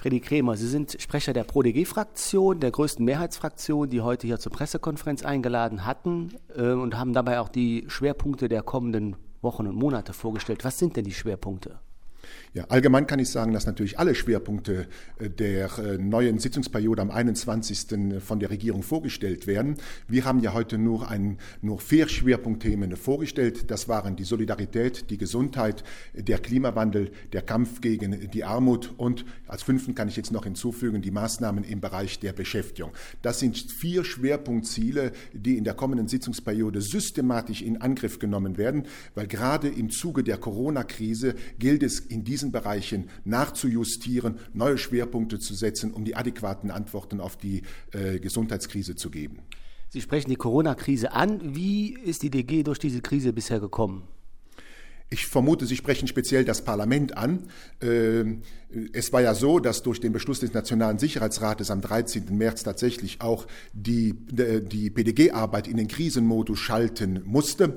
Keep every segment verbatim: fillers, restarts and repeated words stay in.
Freddy Krämer, Sie sind Sprecher der Pro D G-Fraktion, der größten Mehrheitsfraktion, die heute hier zur Pressekonferenz eingeladen hatten äh, und haben dabei auch die Schwerpunkte der kommenden Wochen und Monate vorgestellt. Was sind denn die Schwerpunkte? Ja, allgemein kann ich sagen, dass natürlich alle Schwerpunkte der neuen Sitzungsperiode am einundzwanzigsten von der Regierung vorgestellt werden. Wir haben ja heute nur, ein, nur vier Schwerpunktthemen vorgestellt. Das waren die Solidarität, die Gesundheit, der Klimawandel, der Kampf gegen die Armut und als fünften kann ich jetzt noch hinzufügen, die Maßnahmen im Bereich der Beschäftigung. Das sind vier Schwerpunktziele, die in der kommenden Sitzungsperiode systematisch in Angriff genommen werden, weil gerade im Zuge der Corona-Krise gilt es in diesen Bereichen nachzujustieren, neue Schwerpunkte zu setzen, um die adäquaten Antworten auf die äh, Gesundheitskrise zu geben. Sie sprechen die Corona-Krise an. Wie ist die D G durch diese Krise bisher gekommen? Ich vermute, Sie sprechen speziell das Parlament an. Es war ja so, dass durch den Beschluss des Nationalen Sicherheitsrates am dreizehnten März tatsächlich auch die, die P D G-Arbeit in den Krisenmodus schalten musste.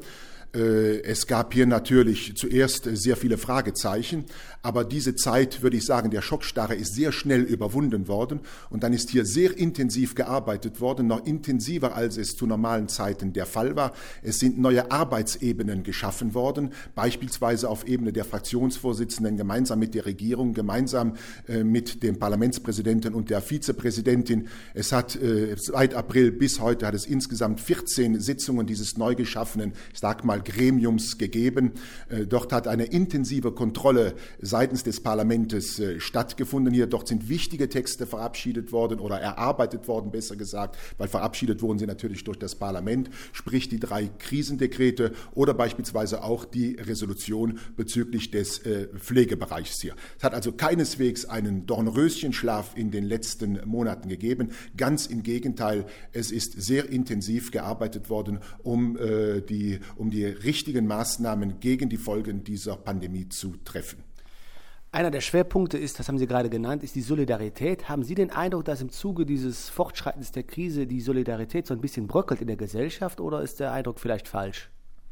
Es gab hier natürlich zuerst sehr viele Fragezeichen, aber diese Zeit, würde ich sagen, der Schockstarre ist sehr schnell überwunden worden und dann ist hier sehr intensiv gearbeitet worden, noch intensiver, als es zu normalen Zeiten der Fall war. Es sind neue Arbeitsebenen geschaffen worden, beispielsweise auf Ebene der Fraktionsvorsitzenden, gemeinsam mit der Regierung, gemeinsam äh, mit dem Parlamentspräsidenten und der Vizepräsidentin. Es hat äh, seit April bis heute hat es insgesamt vierzehn Sitzungen dieses neu geschaffenen, ich sag mal, Gremiums gegeben. Dort hat eine intensive Kontrolle seitens des Parlaments stattgefunden. Hier dort sind wichtige Texte verabschiedet worden oder erarbeitet worden, besser gesagt, weil verabschiedet wurden sie natürlich durch das Parlament, sprich die drei Krisendekrete oder beispielsweise auch die Resolution bezüglich des Pflegebereichs hier. Es hat also keineswegs einen Dornröschenschlaf in den letzten Monaten gegeben. Ganz im Gegenteil, es ist sehr intensiv gearbeitet worden, um die, um die richtigen Maßnahmen gegen die Folgen dieser Pandemie zu treffen. Einer der Schwerpunkte ist, das haben Sie gerade genannt, ist die Solidarität. Haben Sie den Eindruck, dass im Zuge dieses Fortschreitens der Krise die Solidarität so ein bisschen bröckelt in der Gesellschaft oder ist der Eindruck vielleicht falsch?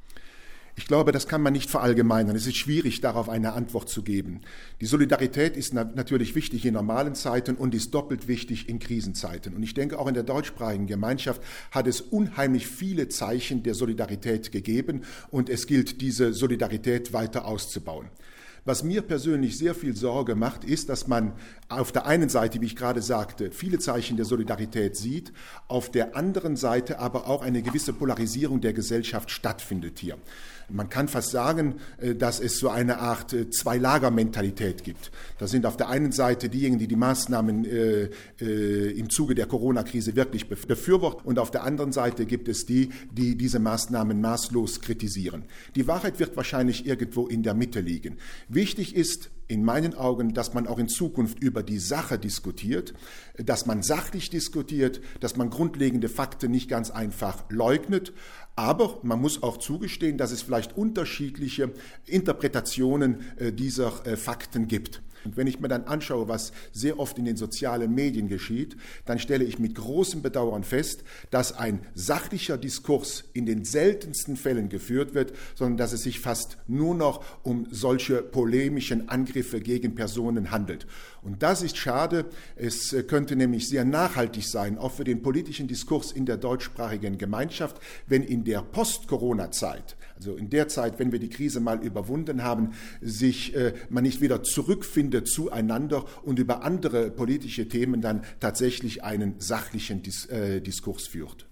Ich glaube, das kann man nicht verallgemeinern. Es ist schwierig, darauf eine Antwort zu geben. Die Solidarität ist na- natürlich wichtig in normalen Zeiten und ist doppelt wichtig in Krisenzeiten. Und ich denke, auch in der deutschsprachigen Gemeinschaft hat es unheimlich viele Zeichen der Solidarität gegeben und es gilt, diese Solidarität weiter auszubauen. Was mir persönlich sehr viel Sorge macht, ist, dass man auf der einen Seite, wie ich gerade sagte, viele Zeichen der Solidarität sieht, auf der anderen Seite aber auch eine gewisse Polarisierung der Gesellschaft stattfindet hier. Man kann fast sagen, dass es so eine Art Zwei-Lager-Mentalität gibt. Da sind auf der einen Seite diejenigen, die die Maßnahmen äh, äh, im Zuge der Corona-Krise wirklich befürworten und auf der anderen Seite gibt es die, die diese Maßnahmen maßlos kritisieren. Die Wahrheit wird wahrscheinlich irgendwo in der Mitte liegen. Wichtig ist in meinen Augen, dass man auch in Zukunft über die Sache diskutiert, dass man sachlich diskutiert, dass man grundlegende Fakten nicht ganz einfach leugnet. Aber man muss auch zugestehen, dass es vielleicht unterschiedliche Interpretationen dieser Fakten gibt. Und wenn ich mir dann anschaue, was sehr oft in den sozialen Medien geschieht, dann stelle ich mit großem Bedauern fest, dass ein sachlicher Diskurs in den seltensten Fällen geführt wird, sondern dass es sich fast nur noch um solche polemischen Angriffe gegen Personen handelt. Und das ist schade. Es könnte nämlich sehr nachhaltig sein, auch für den politischen Diskurs in der deutschsprachigen Gemeinschaft, wenn in der Post-Corona-Zeit, also in der Zeit, wenn wir die Krise mal überwunden haben, sich äh, man nicht wieder zurückfindet zueinander und über andere politische Themen dann tatsächlich einen sachlichen Dis- äh, Diskurs führt.